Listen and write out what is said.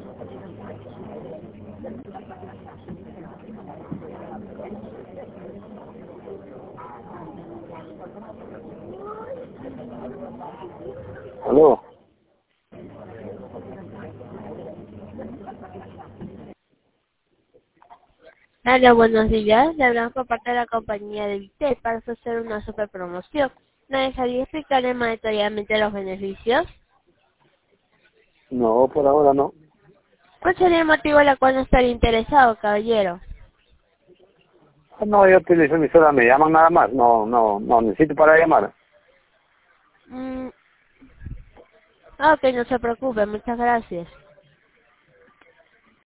Aló. Hola, buenos días. Le hablamos por parte de la compañía de Vitel para ofrecer una super promoción. ¿Me dejaría explicarle más detalladamente los beneficios? No, por ahora no. ¿Cuál sería el motivo por el cual no estaría interesado, caballero? No, yo utilizo mi sola, me llaman nada más. No necesito para llamar. Ok, no se preocupe. Muchas gracias.